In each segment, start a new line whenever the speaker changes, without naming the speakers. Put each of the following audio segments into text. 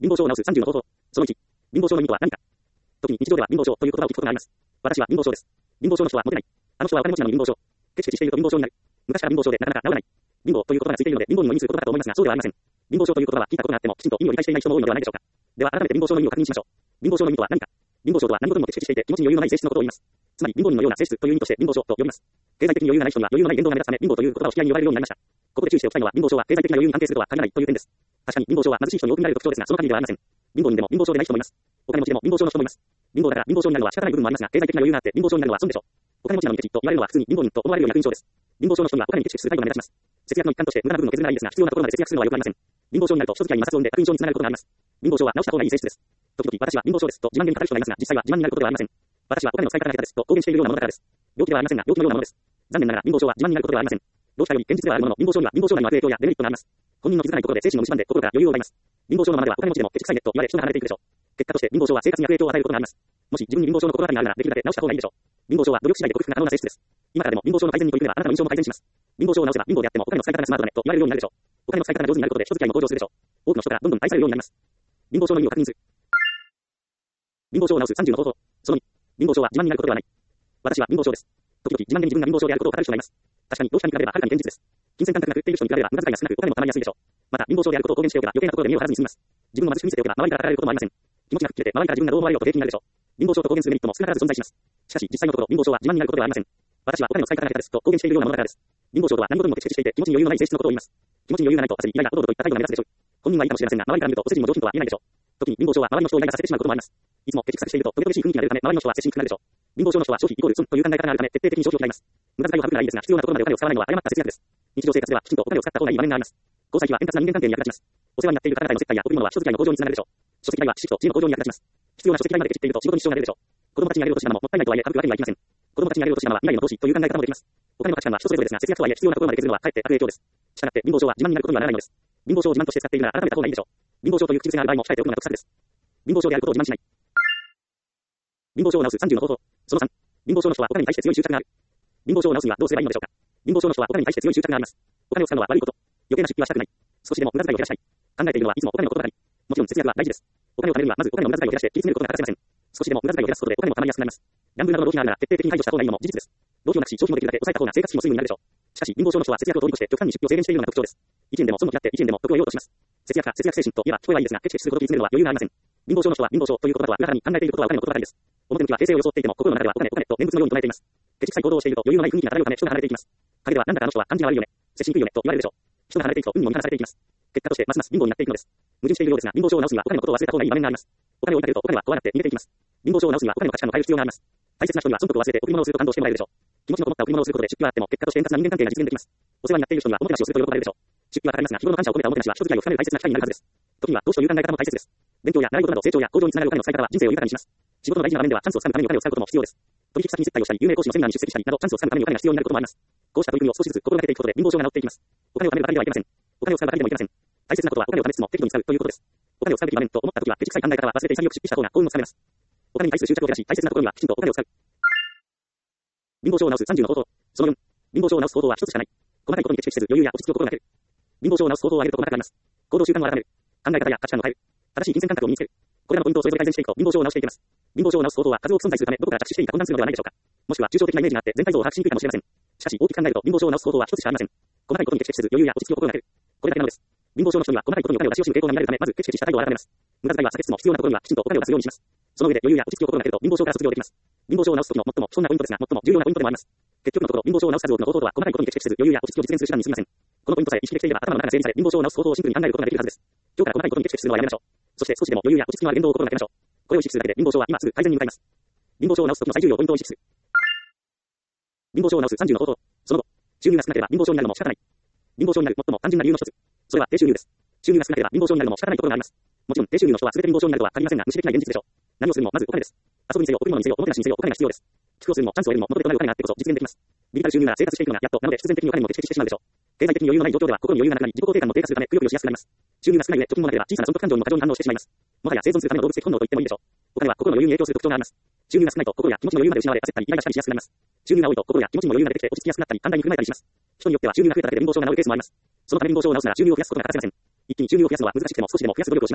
貧乏症を治す30の方法。その1、貧乏症の意味とは何か。時に日常では貧乏症という言葉を聞くことがあります。私は貧乏症です。貧乏症の人はモテない。あの人はお金持ちなのに貧乏症。ケチケチしていると貧乏症になる。昔から貧乏症でなかなか治らない。貧乏という言葉がついているので貧乏にも意味する言葉だと思いますが、そうではありません。貧乏症という言葉は聞いたことがあっても、きちんと意味を理解していない人も多いのではないでしょうか。では改めて貧乏症の意味を確認しましょう。貧乏症の意味とは何か。貧乏症とは何事にもケチケチしていて気持ちに余裕のない性質のことを言います。つまり貧乏人のような性質という意味として貧乏症と呼びます。経済的に余裕がない人には余裕のない言動が目立つため貧乏という言葉を引き合いに呼ばれるようになりました。ここで注意しておきたいのは貧乏症は経済的な余裕に関係するとは限らないという点です。確かに貧乏症は貧しい人に多く見られる特徴ですが、その限りではありません。貧乏人でも貧乏症でない人もいます。お金持ちでも貧乏症の人もいます。貧乏だから貧乏症になるのは仕方ない部分もありますが、経済的な余裕があって貧乏症になるのは損でしょう。お金持ちなのにケチと言われるのは普通に貧乏人と思われるような印象です。貧乏症の人にはお金にケチする態度が目立ちます。節約の一環として無駄な部分を削るならいいですが、必要なところまで節約するのは良くありません。貧乏症になると人付き合いに摩擦を生んで悪印象につながることがあります。貧乏症は治した方がいい性質です。時々私は貧乏症ですと自慢げに語る人がいますが、実際は自慢になることではありません。私はお金の使い方が下手ですと公言しているようなものだからです。病気ではありませんが病気のようなものです。残念ながら貧乏症は自慢になることではありません。どうしたより現実ではあるものの、貧乏症には貧乏症なりの悪影響やデメリットがあります。本人の気づかないところで精神を蝕んで心から余裕を奪います。貧乏症のままではお金持ちでもケチくさいねと言われ人が離れていくでしょう。結果として貧乏症は生活に悪影響を与えることがあります。もし自分に貧乏症の心当たりがあるならできるだけ治した方がいいでしょう。貧乏症は努力次第で克服が可能な性質です。今からでも貧乏症の改善に取り組めばあなたの印象も改善します。貧乏症を治せば貧乏であってもお金の使い方がスマートだねと言われるようになるでしょう。お金の使い方が上手になることで人付き合いも向上するでしょう。多くの人からどんどん愛されるようになります。貧乏症の意味を確認する。貧乏症を治す30の方法。その2、貧乏症は自慢になることではない。私は貧乏症です。時々自慢げに自分が貧乏症であることを語る人がいます。確かにどうしたに比べればはるかに現実です。金銭感覚が狂っている人に比べれば無駄遣いが少なくお金も貯まりやすいでしょう。また貧乏症であることを公言しておけば余計なところで目を張らずに済みます。自分の貧しく見せておけば周りから語られることもありません。気持ちが吹っ切れて周りから自分がどう思われようと平気になるでしょう。貧乏症と公言するメリットも少なからず存在します。しかし実際のところ貧乏症は自慢になることではありません。私はお金の使い方が下手ですと公言しているようなものだからです。貧乏症とは何事にもケチケチしていて気持ちに余裕のない性質のことを言います。気持ちに余裕がないと焦り、イライラ、おどおどといった態度が目立つでしょう。本人はいいかもしれませんが周りから見るとお世辞も上品とは言えないでしょう。時に貧乏症は周りの人をイライラさせてしまうこともあります。いつもケチくさくしているとトゲトゲしい雰囲気が出るため周りの人は接しにくくなるでしょう。貧乏症の人は消費イコール損という考え方があるため徹底的に消費を嫌います。無駄遣いを省くならいいですが必要なところまでお金を使わないのは誤った節約です。日常生活ではきちんとお金を使った方がいい場面があります。交際費は円滑な人間関係に役立ちます。お世話になっている方々への接待や贈り物は人付き合いの向上につながるでしょう。書籍代は知識と知恵の向上に役立ちます。必要な書籍代までケチっていると仕事に支障が出るでしょう。子供たちにあげるお年玉ももったいないとはいえ省くわけにはいきません。子供たちにあげるお年玉は未来の投資という考え方もできます。お金の価値観は人それぞれですが、節約とはいえ必要なところまで削るのはかえって悪影響です。したがって貧乏症は自慢になることにはならないのです。貧乏症を自慢として使っているなら改めた方がいいでしょう。貧乏症という口癖がある場合も控えておくのが得策です。貧乏症であることを自慢しない。貧乏症を治す30の方法。その3、貧乏症の人はお金に対して強い執着がある。貧乏症を治すにはどうすればいいのでしょうか。貧乏症の人はお金に対して強い執着があります。お金を使うのは悪いこと。余計な出費はしたくない。少しでも無駄遣いを減らしたい。考えているのはいつもお金のことばかり。もちろん節約は大事です。お金を貯めるにはまずお金の無駄遣いを減らして切り詰めることが欠かせません。少しでも無駄遣いを減らすことでお金も貯まりやすくなります。ギャンブルなどの浪費があるなら徹底的に排除した方がいいのも事実です。浪費をなくし消費もできるだけ抑えた方が生活費もスムーズになるでしょう。しかし貧乏症の人は節約を通り越して極端に出費を制限しているような特徴です。一円でも損を嫌って一円でも得を得ようとします。節約か節約精神といえば聞こえはいいですがケチケチするほど気にするのは余裕がありません。貧乏症の人は貧乏症という言葉とは裏腹に考えていることはお金のことばかりです。表向きは平静を装っていても心の中ではお金と念仏のように唱えています。ケチくさい行動をしていると余裕のない雰囲気が漂うため人が離れていきます。陰ではなんだかあの人は感じが悪いよね、接しにくいよねと言われるでしょう。人が離れていくと運にも見放されていきます。結果としてますます貧乏になっていくのです。矛盾しているようですが貧乏症を治すにはお金のことを忘れた方がいい場面があります。お金を追いかけるとお金は怖がって逃げていきます。貧乏症を治すにはお金の価値観を変える必要があります。大切な人には損得を忘れて贈り物をすると感動してもらえるでしょう。気持ちのこもった贈り物をすることで出費はあっても結果として円滑な人間関係が実現できます。お世話になっている人にはおもてなしをすると喜ばれるでしょう。出費はかかりますが日頃の感謝を込めたおもてなしは人付き合いを深める大切な機会になるはずです。時には投資という考え方も大切です。勉強や習い事など成長や向上につながるお金の使い方は人生を豊かにします。仕事の大事な場面ではチャンスをつかむためにお金を使うことも必要です。取引先に接待をしたり有名講師のセミナーに出席したりなどチャンスをつかむためにお金が必要になることもあります。こうした取り組みを少しずつ心がけていくことで貧乏症が治っていきます。お金を貯めるばかりではいけません。お金を使うばかりでもいけません。大切なことはお金を貯めつつも適度に使うということです。お金を使うべき場面と思ったときはケチくさい考え方は忘れて潔く出費した方が幸運をつかめます。お金に対する執着を減らし大切なところにはきちんとお金を使う。貧乏症を治す30の方法。その4、貧乏症を治す方法は一つしかない。細かいことにケチケチせず余裕や落ち着く心がける。貧乏症を治す方法を挙げると細かくあります。行動習慣を改める。考え方や価値観を変える。正しい金銭感覚を身につける。これらのポイントをそれぞれ改善していくと貧乏症を治していけます。貧乏症を治す方法は数多く存在するためどこから着手していいか混乱するのではないでしょうか。もしくは抽象的なイメージがあって全体像を把握しにくいかもしれません。しかし大きく考えると貧乏症を治す方法は一つしかありません。細かいことにケチケチせず余裕や落ち着く心がける。これだけなのです。貧乏症の人には細かいことにお金を出し惜しむ傾向が見られるためまずケチケチした態度を改めます。無駄遣いは避けつつも必要なところにはきちんとお金を出すようにします。その上で余裕や落ち着きを心がけると貧乏症から卒業できます。貧乏症を治す時の最も不損なポイントですが最も重要なポイントでもあります。結局のところ貧乏症を治す数多くの方法とは細かいことにケチケチせず余裕や落ち着きを実現する手段に過ぎません。このポイントさえ意識できていれば頭の中が整理され貧乏症を治す方法をシンプルに考えることができるはずです。今日から細かいことにケチケチするのはやめましょう。そして少しでも余裕や落ち着きのある言動を心がけましょう。これを意識するだけで貧乏症は今すぐ改善に向かいます。貧乏症を治す時の最重要ポイントを意識する。貧乏症を治す30の方法。その後、収入が少なければ貧乏症になるのも仕方ない。貧乏症になる最も単純な理由の一つ。それは低収入です。収入が少なければ貧乏症になるのも仕方ないところがあります。もちろん低収入の人は全て貧乏症になるとは限りませんが無視できない現実でしょう。何をするにもまずお金です。遊びにせよ、贈り物にせよ、おもてなしにせよ、お金が必要です。寄付をするにもチャンスを得るにも元手となるお金があってこそ実現できます。ビビたる収入なら生活していくのがやっとなので必然的にお金もケチケチしてしまうでしょう。経済的に余裕のない状況では心に余裕がなくなり自己肯定感も低下するためくよくよしやすくなります。収入が少ない上貯金もなければ小さな損得感情にも過剰に反応してしまいます。もはや生存するための動物的本能と言ってもいいでしょう。お金は心の余裕に影響する特徴があります。収入が少ないと心や気持ちの余裕まで失われ焦ったりイライラしたりしやすくなります。収入が多いと心や気持ちにも余裕が出てきて落ち着きやすくなったり簡単に振る舞えたりします。人によっては収入が増えただけで貧乏症が治るケースもあります。そのため貧乏症を治すなら収入を増やすことが欠かせません。一気に収入を増やすのは難しくても少しでも増やす努力をしましょう。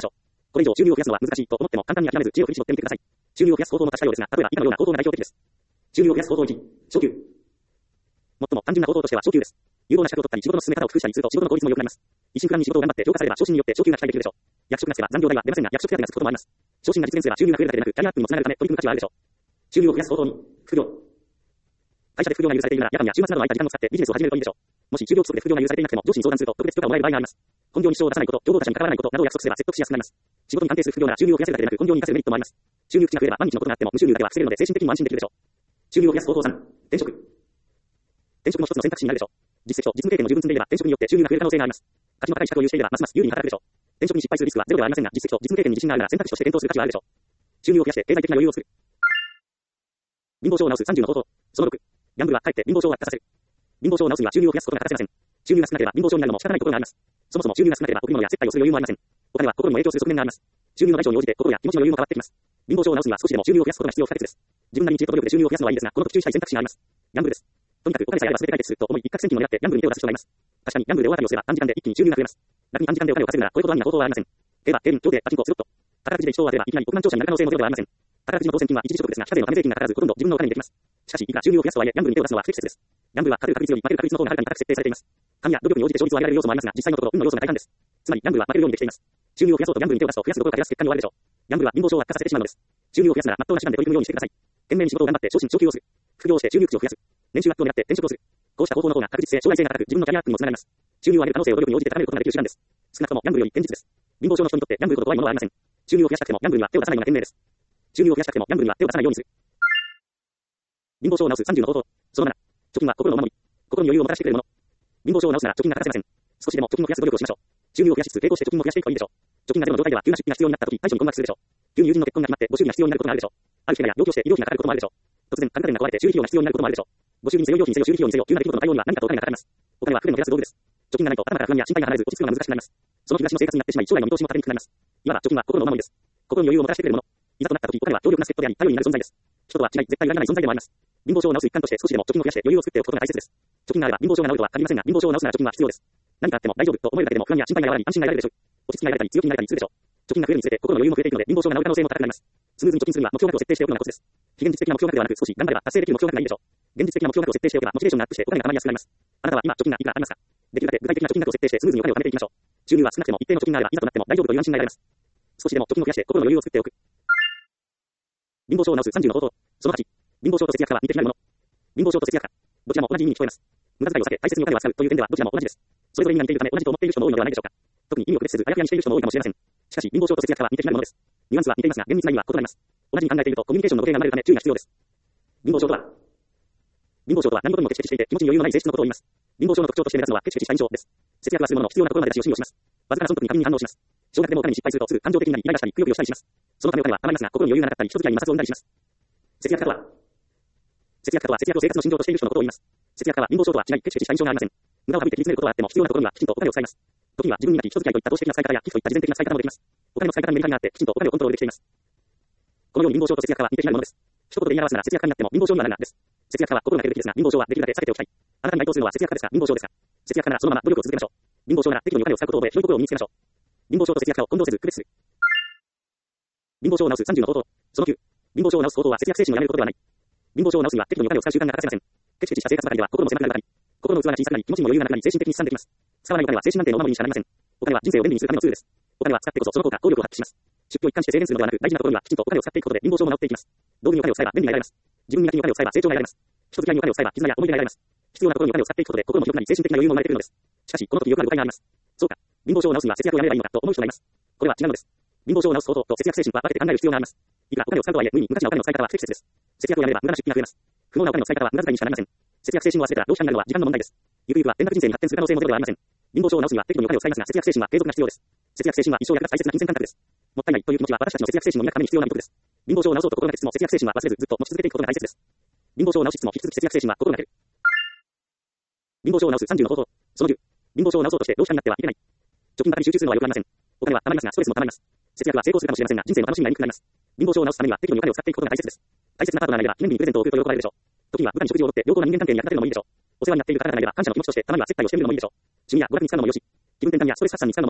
これ以上収入を増やすのは難しいと思っても簡単に諦めず知恵を振り絞ってみてください。収入を増やす方法も多種多様ですが、例えば以下のような方法が代表的です。収入を増やす方法1、昇給。最も単純な方法としては昇給です。有望な資格を取ったり仕事の進め方を工夫したりすると仕事の効率も良くなります。一心不乱に仕事を頑張って評価されれば昇進によって昇給が期待できるでしょう。役職がつけば残業代は出ませんが役職手当がつくこともあります。昇進が実現すれば収入が増えるだけでなくキャリアアップにもつながるため取り組む価値はあるでしょう。収入を増やす方法2、副業。会社で副業が許されているなら夜間や週末などの空いた時間を使ってビジネスを始めるといいでしょう。もし就業規則で副業が許されていなくても上司に相談すると特別許可をもらえる場合があります。本業に支障を出さないこと、競合他社に関わらないことなどを約束すれば説得しやすくなります。仕事に関係する副業なら収入を増やせるだけでなく本業に活かせるメリットもあります。収入口が増えれば万日のことがあっても無収入だけは防げるので精神的にも安心できるでしょう。収入を増やす方法3、転職。転職も一つの選択肢になるでしょう。実績と実務経験も十分積んでいれば転職によって収入が増える可能性があります。価値の高い資格を有していればますます有利に働くでしょう。転職に失敗するリスクはゼロではありませんが、実績と実務経験に自信があるなら選択肢として検討する価値はあるでしょう。収入を増やして経済的な余裕を作る。貧乏症を治す30の方法。その6、ギャンブルはかえって貧乏症を悪化させる。貧乏症を治すには収入を増やすことが欠かせません。収入が少なければ貧乏症になるのも仕方ないことがあります。そもそも収入が少なければ贈り物や接待をする余裕もありません。お金は心にも影響する側面があります。収入の大小に応じて心や気持ちの余裕も変わってきます。貧乏症を治すには少しでも収入を増やすことが必要不可欠です。自分なりに知恵と努力で収入を増やすのはいいですが、この途中したい選択肢があります。ギャンブルです。とにかくお金さえあれば全て解決すると思い一攫千金を狙ってギャンブルに手を出す人がいます。確かにギャンブルで大当たりをすれば短時間で一気に収入が増えます。楽に短時間でお金を稼ぐならこれほど安易な方法はありません。競馬、競輪、競艇、パチンコ、スロット。宝くじで一等を当てればいきなり億万長者になる可能性もゼロではありません。宝くじの当選金は一時所得ですが、非課税のため税金がかからずほとんど自分のお金にできます。しかし、いくら収入を増やすとはいえ、ギャンブルに手を出すのは不適切です。ギャンブルは勝てる確率より負ける確率の方がはるかに高く設定されています。神や努力に応じて勝率を上げられる要素もありますが、実際のところ運の要素が大半です。つまり、ギャンブルは負けるようにできています。収入を増やそうとギャンブルに手を出すと増やすどころか減らす結果に終わるでしょう。ギャンブルは貧乏症を悪化させてしまうのです。収入を増やすなら、真っ当な手段で取り組むようにしてください。懸命に仕事を頑張って昇進昇給をする。副業をして収入口を増やす。年収アップを狙って転職をする。こうした方法の方が確実性、将来性が高く、自分のキャリアアップにもつながります。収入を上げる可能性を努力に応じて高めることができる手段です。少なくともギャンブルより現実です。貧乏症の人にとってギャンブルほど怖いものはありません。収入を増やしたくてもギャンブルには手を出さないのが賢明です。収入を増やしたくてもギャンブルには手を出さないようにする。貧乏症を治す30の方法。その7、貯金は心のお守り。心に余裕をもたらしてくれるもの。貧乏症を治すなら貯金が欠かせません。少しでも貯金を増やす努力をしましょう。収入を増やしつつ並行して貯金も増やしていくといいでしょう。貯金がゼロの状態では急な出費が必要になった時、対処に困惑するでしょう。急に友人の結婚が決まってご祝儀が必要になることがあるでしょう。ある人や病気をして医療費がかかることもあるでしょう。突然家具家電が壊れて修理費用が必要になることもあるでしょう。ご祝儀にせよ、料金にせよ、修理費用にせよ、急な出来事の対応には何かとお金がかかります。お金は不便を減らす道具です。貯金がないと頭から不安や心配が離れず落ち着くのが難しくなります。その東の生活になってしまい、将来の見通しも立てにくくなります。いわば貯金は心のお守りです。心に余裕をもたらしてくれるもの。いざとなった時、お金は強力な助っ人であり、頼りになる存在です。人とは違い、絶対裏切らない存在でもあります。貧乏症を治す一環として少しでも貯金を増やして余裕を作っておくことが大切です。貯金があれば貧乏症が治るとは限りませんが、貧乏症を治すなら貯金は必要です。何かあっても大丈夫と思えるだけでも不安や心配が和らぎ安心が得られるでしょう。落ち着きが得られたり強気になれたりするでしょう。貯金が増えるにつれて心の余裕も増えていくので貧乏症が治る可能性も高くなります。スムーズに貯金するには目標額を設定しておくのがコツです。非現実的な目標額ではなく少し頑張れば達成できる目標額がいいでしょう。現実的な目標額を設定しておけばモチベーションがアップしてお金が貯まりやすくなります。あなたは今貯金がいくらありますか？できるだけ具体的な貯金額を設定してスムーズにお金を貯めていきましょう。収入は少なくても一定の貯金があればいざとなっても大丈夫という安心が得られます。少しでも貯金を増やして心の余裕を作っておく。貧乏症を治す30の方法。その8、貧乏症と節約家は似て非なるもの。貧乏症と節約家。どちらも同じ意味に聞こえます。無駄遣いを避け大切にお金を使うという点ではどちらも同じです。それぞれ意味が似ているため同じと思っている人も多いのではないでしょうか。特に意味を区別せずあやふやにしている人も多いかもしれません。しかし貧乏症と節約家は似て非なるものです。ニュアンスは似ていますが厳密な意味は異なります。同じに考えているとコミュニケーションの語弊が生まれるため注意が必要です。貧乏症とは貧乏症とは何事にもケチケチしていて気持ちに余裕のない性質のことを言います。貧乏症の特徴として目立つのはケチケチした印象です。節約はするものの必要なところまで出し惜しみをします。わずかな損得に過敏に反応します。少額でもお金に失敗するとすぐ感情的になりイライラしたりくよくよしたりします。そのためお金は余りますが心に余裕がなかったり人付き合いに摩擦を生んだりします。節約家とは節約を生活の信条としている人のことを言います。節約家は貧乏症とは違いケチケチした印象がありません。無駄を省いて切り詰めることはあっても必要なところにはきちんとお金を使います。時には自分になき人付き合いといった投資的な使い方や寄付といった慈善的な使い方もできます。お金の使い方にメリハリがあってきちんとお金をコントロールできています。このように貧乏症と節約家は似て非なるものです。一言で言い表すなら節約家になっても貧乏症にはなるなです。節約家は心がけるべきですが貧乏症はできるだけ避けておきたい。あなたに該当するのは節約家ですか貧乏症ですか。節約家ならそのまま努力を続けましょう。貧乏症なら適度にお金を使うことを覚え広い心を身につけましょう。貧乏症と節約家を混同せず区別する。貧乏症を治す30の方法。その9、貧乏症を治す方法は節約精神をやめることではない。貧乏症を治すには適度にお金を使う習慣が欠かせません。ケチケチした生活ばかりでは心も狭くなるばかり。心の器が小さくなり気持ちにも余裕がなくなり精神的に悲惨できます。使わないお金は精神安定のお守りにしかなりません。お金は人生を便利にするためのツールです。お金は使ってこそその効果、効力を発揮します。出費を一貫して制限するのではなく大事なところにはきちんとお金を使っていくことで貧乏症も治っていきます。道具にお金を使えば便利になれます。自分にお金を使えば成長が得られます。人付き合いにお金を使えば絆や思い出が得られます。必要なところにお金を使っていくことで心も広くなり精神的な余裕も生まれているのです。しかしこの時よくある誤解があります。そうか、貧乏症を治すには節約をやめればいいのかと思う人がいます。これは違うのです。貧乏症を治す方法と節約精神は分けて考える必要があります。いくらお金を使うとはいえ無意に無価値なお金の使い方は不適切です。節約をやめれば無駄な出費が増えます。不毛なお金の使い方は無駄遣いにしかなりません。節約精神を忘れたら浪費家になるのは時間の問題です。ゆくゆくは転落人生に発展する可能性もゼロではありません。貧乏症を治すには適度にお金を使いますが節約精神は継続が必要です。節約精神は一生役立つ大切な金銭感覚です。もったいないという気持ちは私たちの節約精神を磨くために必要なことです。貧乏症を治そうと心がけつつも節約精神は忘れずずっと持ち続けていくことが大切です。貧乏症を治しつつも引き続き節約精神は心がける。貧乏症を治す30の方法。その10、貧乏症を治そうとして浪費家になってはいけない。貯金ばかり集中するのはよくありません。お金は貯まりますがストレスも貯まります。節約は成功するかもしれませんが人生の楽しみがにくくなります。貧乏症を治すためには適度にお金を使っていくことが大切です。大切なパートナーがいれば記念日にプレゼントを送ると喜ばれるでしょう。時には部下に食事をおごって良好な人間関係に役立てるのもいいでしょう。お世話になっている方々がいれば感謝の気持ちとしてたまには接待をしてみるのもいいでしょう。趣味や娯楽に使うのもよし、気分転換やストレス発散に使うのもよし、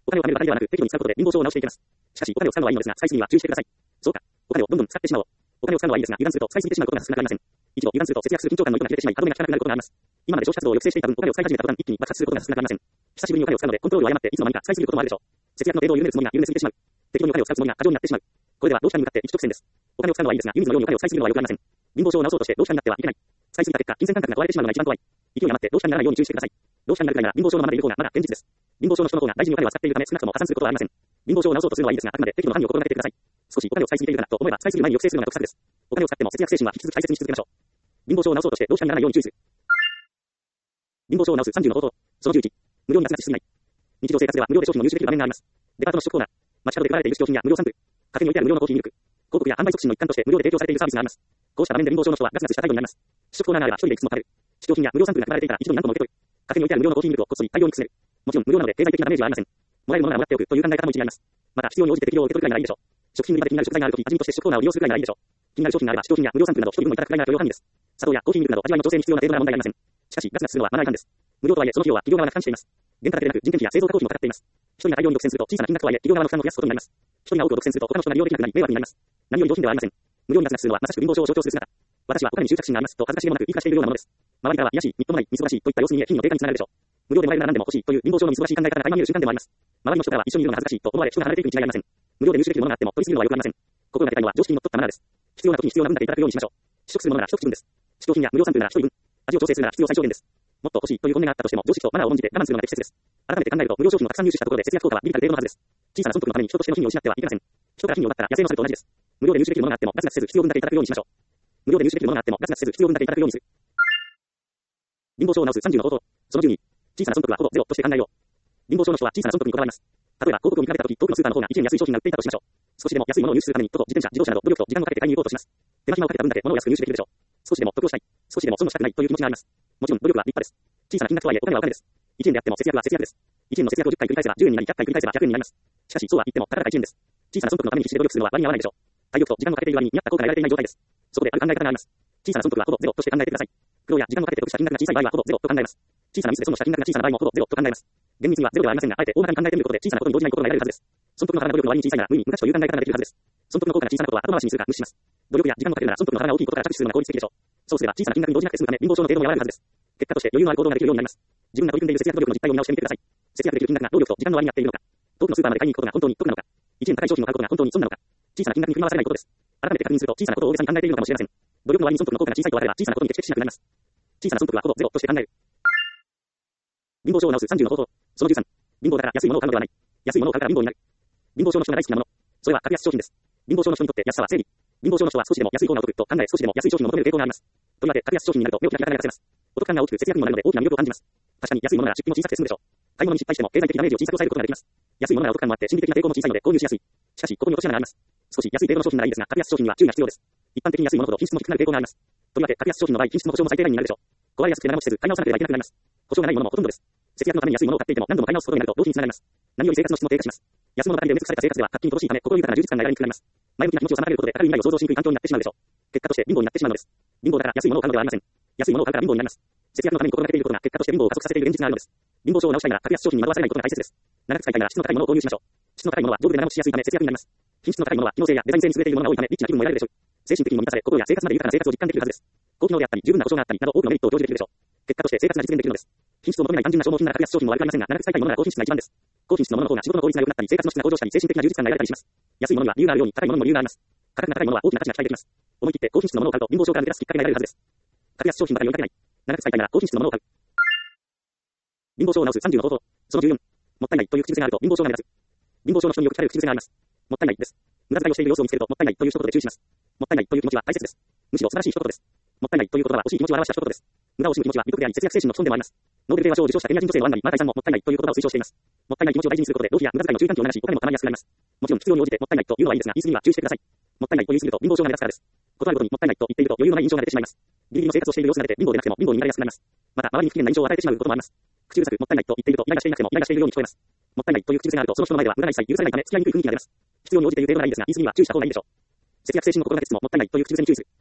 お金を貯める場合ではなく、適度に使うことで貧乏症を直していけます。しかし、お金を使うのはいいのですが、使いすぎには注意してください。そうか。お金をどんどん使ってしまおう。お金を使うのはいいですが、油断すると使いすぎてしまうことが少なくありません。一度油断すると節約する緊張感の糸が切れてしまい、歯止めが効かなくなることがあります。今まで消費活動を抑制していた分、お金を使い始めた途端、一気に爆発することが少なくありません。久しぶりにお金を使うので、コントロールを誤っていつの間にか使いすぎることもあるでしょう。節約の程度を緩めるつもりが緩めすぎてしまう。適当にお金を使うつもりが過剰になってしまう。これでは浪費家に向かって一直線です。お金を使うのはいいですが、湯水のようにお金を使いすぎるのは良くありません。貧乏症を直そうとして浪費家になってはいけない。使いすぎた結果、金銭感覚が壊れてしまうのが一番怖い。勢い余って浪費家にならないように注意してください。浪費家になるくらいなら貧乏症のままでいる方がまだ現実です。貧乏症の人の方が大事にお金を使っているため少なくとも破産することはありません。貧乏症を直そうとするのはいいですが、あくまで適度な範囲を心がけてください。少しお金を使いすぎているかなと思えば使いすぎる前に抑制するのが得策です。お金を使っても節約精神は引き続き大切にし続けましょう。貧乏症を直そうとして浪費家にならないように注意する。貧乏症を直す30の方法。その11。無料に脱しすぎない。日常生活では無料で商品を入手できる場面があります。デパートの試食コーナー、街角で売られている試供品や無料サンプル、家庭に置いてある無料のコーヒーミルク、広告や販売促進の一環として無料で提供されているサービスがあります。こうした場面で貧乏症の人はガツガツした態度になります。試食コーナーがあれば一人でいくつも食べる。試供品や無料サンプルが配られていたら一度に何度も受け取る。家庭に置いてある無料のコーヒーミルクをこっそり大量にくすねる。もちろん無料なので経済的なダメージはありません。もらえるものならもらっておくという考え方も一理あります。また必要に応じて適量を受け取るくらいならいいでしょう。食品売り場で気になる食材があるとき、味見として試食コーナーを利用するくらいならいいでしょう。気になる商品があれば試供品や無料サンプルなど一人分いただくくらいなら許容範囲です。砂糖やコーヒーミルクなど味わいの調整に必要な程度なら問題ありません。しかしガツガツするのはマナー違反です。無料とはいえその費用は企業側が負担しています。原価だけでなく人件費や製造加工費もかかっています。一人が大量に独占すると小さな金額とはいえ企業側の負担を増やすことになります。一人が多くを独占すると他の人が利用できなくなり迷惑になります。何より上品ではありません。無料にガツガツするのはまさしく貧乏症を象徴する姿。私はお金に執着心がありますと恥ずかしげもなく言い聞かせているようなものです。周りからは癒し、みっともない、みすぼらしいといった様子に見え品位の低下につながるでしょう。無料でもらえるなら何でも欲しいという貧乏症のみすぼらしい考え方が垣間見える瞬間でもあります。周りの人からは一緒にいるのが恥ずかしいと思われ人が離れていくに違いありません。無料で入手できるものがあっても取りすぎるのは良くありません。心がけたいのは常識にのっとったマナーです。必要な時に必要な分だけいただくようにしましょう。試食するものなら一口分です。試供品や無料サンプルなら一人分。味を調整するなら必要最小限です。もっと欲しいという本音があったとしても常識とマナーを重んじて我慢するのが適切です。改めて考えると無料商品をたくさん入手したところで節約効果は微々たる程度のはずです。小さな損得のために人としての品位を失ってはいけません。人から品位を奪ったら野生の猿と同じです。無料で入手できるものがあってもガツガツせず必要分だけいただくようにしましょう。無料で入手できるものがあってもガツガツせず必要分だけいただくようにする。貧乏症を直す30の方法。その12。小さな損得はほぼゼロとして考えよう。貧乏症の人は小さな損得にこだわります。例えば広告を見かけたとき、遠くのスーパーの方が1円安い商品が売っていたとしましょう。少しでも安いものを入手するために徒歩、自転車、自動車など努力と時間をかけて買いに行こうとします。手間暇をかけた分だけ物を安く入手できるでしょう。少しでも得をしたい。少しでも損をしたくないという気持ちがあります。もちろん努力は立派です。小さな金額とはいえお金はお金です。1円であっても節約は節約です。1円の節約を10回繰り返せば10円になり100回繰り返せば100円になります。しかしそうは言ってもたかだか1円です。小さな損得のために必死で努力するのは割に合わないでしょう。体力と時間をかけている割に見合った効果が得られていない状態です。そこである考え方があります。小さな損得はほぼゼロとして考えてください。苦労や時間をかけて得した金額が小さい場合はほぼゼロと考えます。小さなミスで損をした金額が小さな場合もほぼゼロと考えます。厳密にはゼロではありませんが、あえて大まかに考えてみることで小さなことに動じない心が得られるはずです。損得の幅が努力の割に小さいなら無理に昔という考え方ができるはずです。損得の効果が小さなことは後回しにするか無視します。努力や時間をかけるなら損得の幅が大きいことから着手するのが効率的でしょう。そうすれば小さな金額に動じなくて済むため貧乏症の程度も和らぐはずです。結果として余裕のある行動ができるようになります。自分が取り組んでいる節約努力の実態を見直してみてください。節約できる金額が労力と時間の割になっているのか。遠くのスーパーまで買いに行くことが本当に得なのか。1円高い商品を買うことが本当に損なのか。小さな金額に振り回されないことです。改めて確認すると小さなことを大げさに考えているのかもしれません。努力の割に損得の効果が小さいと分かれば小さなことに適しなくなります。小さな損得はほぼゼロとして考える。貧乏症を直す30の方法。その13。貧乏だから安いものを買うのではない。安いものを買うから貧乏になる。貧乏症の人が大好きなもの。それは格安商品です。貧乏症の人にとって安さは正義。貧乏症の人は少しでも安い方がお得と考え少しでも安い商品を求める傾向があります。とりわけ格安商品になると目を開かれさせます。お得感が大きく節約にもなるので大きな魅力を感じます。確かに安いものなら出費も小さくて済むでしょう。買い物に失敗しても経済的ダメージを小さく抑えることができます。安いものならお得感もあって心理的な抵抗も小さいので購入しやすい。しかしここに落とし穴があります。少し安い程度の商品ならいいですが格安商品には注意が必要です。一般的に安いものほど品質も低くなる傾向があります。とりわけ格安商品の場合品質の保証も最低限になるでしょう。壊れやすくて長持ちせず買い直さなければいけなくなります。保証がないものもほとんどです。節約のために安いものを買っていても何度も買い直すことになると浪費につながります。何より生活の質も低下します。安物ばかりで埋め尽くされた生活では活気に乏しいため心豊かな充実感が得られにくくなります。前向きな気持ちを妨げることで明るい未来を想像しにくい環境になってしまうでしょう。結果として貧乏になってしまうのです。貧乏だから安いものを買うのではありません。安いものを買うから貧乏になります。節約のために心がけていることが結果として貧乏を加速させている現実があるのです。貧乏症を直したいなら格安商品に惑わされないことが大切です。長く使いたいなら質の高いものを購入しましょう。質の高いものは丈夫で長持ちしやすいため節約になります。品質の高いものは機能性やデザイン性に優れているものが多いためリッチな気分も得られるでしょう。精神的にも満たされ心や生活まで豊かな生活を実感できるはずです。高機能であったり十分な保証があったりなど多くのメリットを享受できるでしょう。結果として生活が実現できるのです。品質を求めない単純な消耗品なら格安商品も悪くありませんが長く使いたいものなら高品質が一番です。高品質のものの方が仕事の効率が良くなったり生活の質が向上したり精神的な充実感が得られたりします。安いものには理由があるように高いものにも理由があります。価格が高いものは大きな価値が期待できます。思い切って高品質のものを買うと貧乏症から抜け出すきっかけが得られるはずです。格安商品ばかり追いかけない。長く使いたいなら高品質のものを買う。貧乏症を直す30の方法。その14。もったいないという口癖があると貧乏症が目立つ。貧乏症の人によく聞かれる口癖があります。もったいないです。無駄遣いをしている様子を見つけるともったいないという一言で注意します。もったいないという気持ちは大切です。むしろ素晴らしい一言です。もったいないということは惜しい気持ちを表した一言です。無駄を惜しむ気持ちは美徳であり節約精神の基本でもあります。ノーベル平和賞を受賞したケニア人女性のアンナリ・マータイさんももったいないという言葉を推奨しています。もったいない気持ちを大事にすることで浪費や無駄遣いの注意喚起を促しお金も貯まりやすくなります。もちろん必要に応じてもったいないというのはいいですが言い過ぎには注意してください。もったいないと言い過ぎると貧乏症が目立つからです。断るごとにもったいないと言っていると余裕のない印象が出てしまいます。ギリギリの生活をしている様子が出て貧乏でなくても貧乏になりやすくなります。また周りに不機嫌な印象を与えてしまうこともあります。口うるさくもったいないと言っているとイライラしていなくてもイライラしているように聞こえます。もったいないという口癖があるとその人の前では無駄が一切許されないため付き合いにくい雰囲気が出ます。必要に応じている程度ならいいですが言い過ぎには注意した方がいいでしょう。節約精神の心がけつつももったいないという口癖に注意する。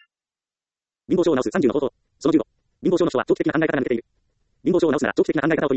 貧乏症を直す30の方法。その15。貧乏症の人は長期的な考え方が抜けている。貧乏症を直すなら長期的な考え方を取り入れましょう。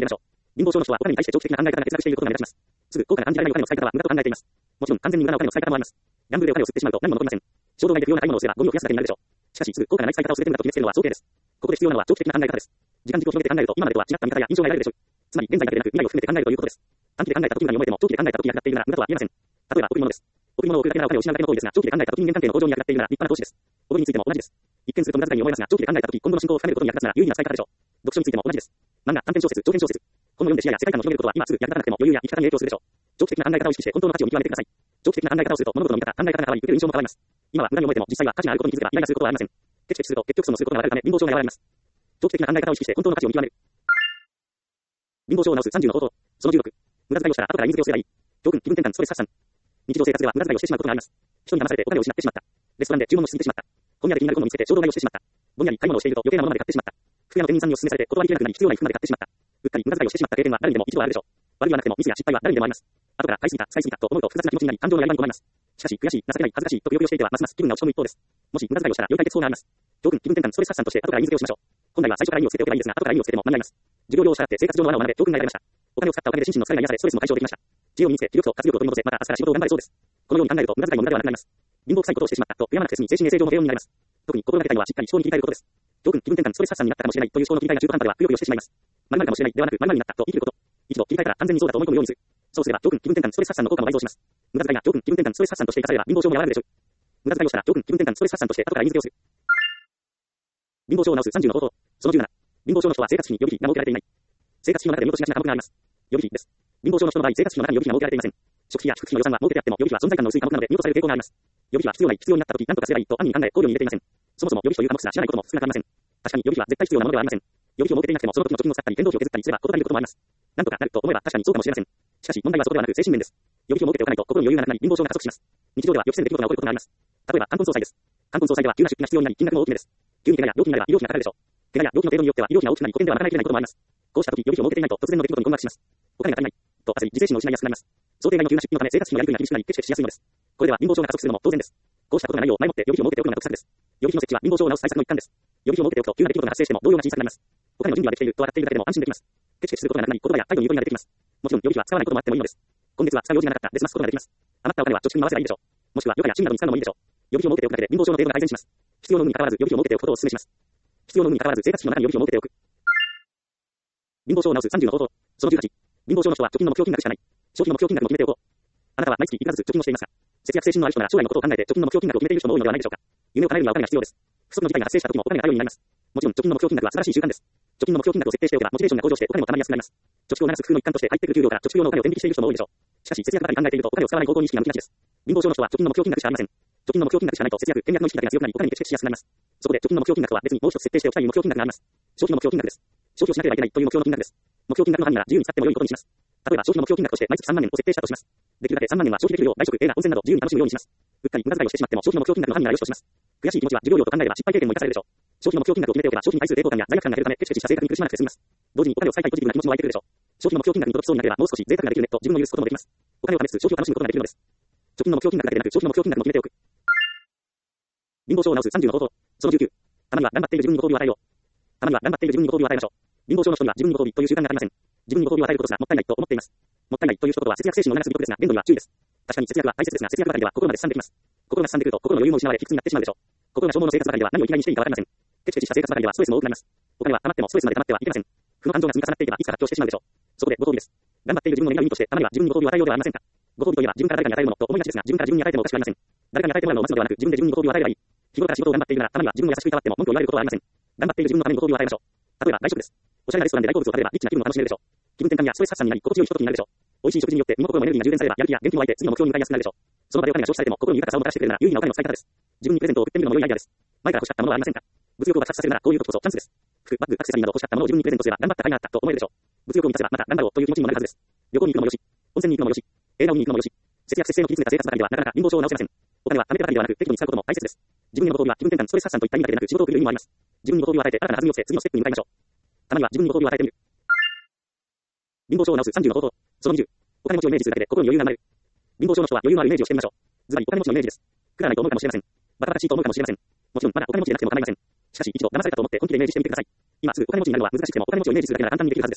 貧乏症の人はお金に対して長期的な考え方が欠落していることが目立ちます。すぐ、高価な暗示払いのお金の使い方は無駄と考えています。もちろん、完全に無駄なお金の使い方もあります。ギャンブルでお金を吸ってしまうと何も残りません。衝動買いで不要な買い物をすればゴミを増やすだけになるでしょう。しかし、すぐ、高価な使い方をすべて無駄と決めつけるのは長期です。ここで必要なのは長期的な考え方です。時間軸を広げて考えると、今までとは違った見方や印象が得られるでしょう。つまり、現在だけでなく、未来を含めて考えるということです。短期で考えた時に思えても、長期で考えた時に役立っているなら無駄とは言えません。例えば、贈り物です。贈り物を贈るだけならお金を失うだけの行為ですが、長期で考えた時人間関係の向上に役立っているなら立派な投資です。お金についても同じです。一見すると無駄遣いに思えますが、長期で考えた時今後の進行を深めることに役立つなら有意義な使い方でしょう。読書についても同じです。漫画、短編小説、長編小説。本を読んで視野や世界観を広げることは今すぐ役立たなくても余裕や生き方に影響するでしょう。長期的な考え方を意識して本当の価値を見極めてください。長期的な考え方をすると物事の見方、考え方が変わり、受ける印象も変わります。今は無駄に思えても実際は価値があることに気づけばイライラすることはありません。ケチケチすると結局損をすることがあるため貧乏症が現れます。長期的な考え方を意識して本当の価値を見極める。貧乏症を治す30の方法。その16。無駄遣いをしたら後から言い訳をすればいい。教訓、気分転換、ストレス発散。日常生活では無駄遣いをしてしまうことがあります。人に騙されてお金を失ってしまった。レストランで注文のしすぎてしまった。本屋で気になる本を見つけて衝動買いをしてしまった。ぼんやり買い物をしていると余計なものまで買ってしまった。服屋の店員さんにお勧めされて断りきれなくなり必要な服まで買ってしまった。うっかり無駄遣いをしてしまった経験は誰にでも一度はあるでしょう。悪いはなくてもミスや失敗は誰にでもあります。後から買いすぎた、使いすぎたと思うと複雑な気持ちになり感情のやり場に困ります。しかし悔しい、情けない、恥ずかしいとくよくよしていてはますます気分が落ち込む一方です。もし無駄遣いをしたら良い解決法があります。教訓、気分転換、ストレス発散として後から意味付けをしましょう。本来は最初から意味をつけておけばいいですが、後から意味をつけても間に合います。授業料を支払って生活上の罠を学べ教訓が得られました。お金を使ったおかげで心身の疲れが癒され、ストレスも解消できました。知恵を身につけ、気力と活力を取り戻せ、また明日から仕事を頑張れそうです。このように考えると無駄遣いも無駄ではなくなります。貧乏臭いことをしてしまったと悔やまなくて済み精神衛生上の平穏になります。特に心がけたいのはしっかり思考に切り替えることです。教訓、気分転換、ストレス発散になったかもしれないという思考の切り替えが中途半端ではくよくよしてしまいます。〇〇かもしれないではなく〇〇になったと生きること。一度切り替えたら完全にそうだと思い込むようにする。そうすれば教訓、気分転換、ストレス発散の効果も倍増します。無駄遣いが教訓、気分転換、ストレス発散として生かされれば貧乏症も和らぐでしょう。無駄遣いをしたら教訓、気分転換、ストレス発散として後から意味付けをする。貧乏症を治す30の方法。その17。貧乏症の人は生活費に予備費が設けられていない。生活費の中で見落としがちな科目があります。予備費です。貧乏症の人の場合、生活費の中に予備費が設けられていません。食費や宿費の予算は設けてあっても予備費は存在感の薄い科目なので見落とされる傾向があります。予備費は必要ない、必要になった時何とかすればいいと暗に考え考慮に入れていません。そもそも予備費という科目すら知らないことも少なくありません。確かに予備費は絶対必要なものではありません。予備費を設けていなくてもその時の貯金を使ったり、電動費を削ったりすれば事足りることもあります。なんとかなると思えば確かにそうかもしれません。しかし問題はそこではなく精神面です。予備費を設けておかないと心に余裕がなくなり貧乏症が加速します。日常では予期せぬ出来事が起こることがあります。例えば冠婚葬祭です。冠婚葬祭では急な出費が必要になり金額も大きめです。急に怪我や病気になれば医療費がかかるでしょう。怪我や病気の程度によっては医療費が大きくなり保険では賄いきれないこともあります。こうした時予備費を設けていないと突然の出来事に困惑します。お金が足りないと焦り自制心を失いやすくなります。想定外の急な出費のため生活費のやりくりが厳しくなりケチケチしやすいのです。これでは貧乏症が加速するのも当然です。こうしたことがないよう前もって予備費を設けておくのが得策です。予備費の設置は貧乏症を治す対策の一環です。予備費を設けておくと急な出来事が発生しても動揺が小さくなります。お金の準備はできていると笑っているだけでも安心できます。ケチケチすることがなくなり言葉や態度にゆとりが出てきます。もちろん予備費は使わないこともあってもいいのです。今月は使う用事がなかったで済ますことができます。余ったお金は貯蓄に回せばいいでしょう。もしくは余暇や趣味などに使うのもいいでしょう。予備費を設けておくだけで貧乏症の程度が改善します。必要の有無に関わらず予備費を設けておくことをお勧めします。必要の有無に関わらず生活費の中に予備費を設けておく。貧乏症を治す30の方法。その18。貧乏症の人は貯金の目標金額しかない。消費の目標金額も決めておこう。あなたは毎月いくらずつ貯金をしていますか？節約精神のある人なら将来のことを考えて貯金の目標金額を決めている人も多いのではないでしょうか。夢を叶えるにはお金が必要です。不測の事態が発生した時もお金が頼りになります。もちろん貯金の目標金額は素晴らしい習慣です。貯金の目標金額を設定しておけばモチベーションが向上してお金も貯まりやすくなります。貯蓄を促す工夫の一環として入ってくる給料から貯蓄用のお金を天引きしている人も多いでしょう。しかし節約ばかり考えているとお金を使わない方向に意識が向きがちです。貧乏症の人は貯金の目標金額しかありません。貯金の目標金額しかないと節約、倹約の意識だけが強くなりお金にケチケチしやすくなります。そこで貯金の目標金額は別にもう一つ設定しておきたい目標金額があります。消費の目標金額です。消費をしなければいけないという目標の金額です。目標金額の範囲なら自由に使っても良いことにします。例えば消費の目標金額として毎月3万円を設定したとします。できるだけ3万円は消費できるよう外食、映画、温泉など自由に楽しむようにします。うっかり無駄遣いをしてしまっても消費の目標金額の範囲なら良しとします。悔しい気持ちは授業料と考えれば失敗経験も生かされるでしょう。消費の目標金額を決めておけば消費に対する抵抗感や罪悪感が減るためケチケチした性格に苦しまなくて済みます。同時にお金を使いたいポジティブな気持ちも湧いてくるでしょう。消費の目標金額に届きそうになければもう少し贅沢ができるねと自分を許すこともできます。お金を試す消費を楽しむことができるのです。貯金の目標金額だけでなく消費の目標金額も決めておく。貧乏症を治す30の方法。その19。たまには頑張っている自分にご褒美を与えよう。たまには頑張っている自分にご褒美を与えましょう。貧乏症の人には自分にご褒美という習慣がありません。自分にご褒美を与えることすらもったいないと思っています。もったいないという一言は節約精神を促す美徳ですが、限度には注意です。確かに節約は大切ですが、節約ばかりでは心まですさんできます。心がすさんでくると心の余裕も失われ、卑屈になってしまうでしょう。心が消耗の生活ばかりでは何を生きがいにしていいかわかりません。ケチケチした生活ばかりではストレスも多くなります。お金は溜まってもストレスまで溜まってはいけません。負の感情が積み重なっていけばいつか発狂してしまうでしょう。そこでご褒美です。頑張っている自分の願いを意味として、たまには自分にご褒美を与えようではありませんか。ご褒美といえば自分から誰かに与えるものと思いがちですが、自分から自分に与えてもおかしくありません。誰かに与えてもらうのを待つのではなく、自分で自分にご褒美を与えればいい。日頃から仕事を頑張っているなら、たまには自分が優しくいたわっても文句を言われることはありません。頑張っている自分のためにご褒美を与えましょう。例えば外食です。おしゃれなレストランで大好物を食べればリッチな気分を楽しめるでしょう。気分転換やストレス発散になり心地よいひとときになるでしょう。美味しい食事によって身も心もエネルギーが充電されればやる気や元気も湧いて次の目標に向かいやすくなるでしょう。その場でお金が消費されても心に豊かさをもたらしてくれるなら有意義なお金の使い方です。自分にプレゼントを送ってみるのも良いアイデアです。前から欲しかったものはありませんか。物欲を爆発させるならこういう時こそチャンスです。服、バッグ、アクセサリーなど欲しかったものを自分にプレゼントすれば頑張った甲斐があったと思えるでしょう。物欲を満たせばまた頑張ろうという気持ちにもなるはずです。旅行に行くのもよし、温泉に行くのもよし、映画を見に行くのもよし、節約節制の切り詰めた生活ばかりではなかなか貧乏症を治せません。お金は貯めてばかりではなく適度に使うことも大切です。自分へのご褒美は気分転換、ストレス発散といった意味だけでなく仕事を送る意味もあります。自分にご褒美を与えて新たな弾みをつけ次のステップに向かいましょう。たまには自分にご褒美を与えてみる。貧乏症を治す30の方法。その20。お金持ちをイメージするだけで心に余裕が生まれる。貧乏症の人は余裕のあるイメージをしてみましょう。ずばりお金持ちのイメージです。くだらないと思うかもしれません。バカバカしいと思うかもしれません。もちろんまだお金持ちでなくても構いません。しかし一度騙されたと思って本気でイメージしてみてください。今すぐお金持ちになるのは難しくてもお金持ちをイメージするだけなら簡単にできるはずです。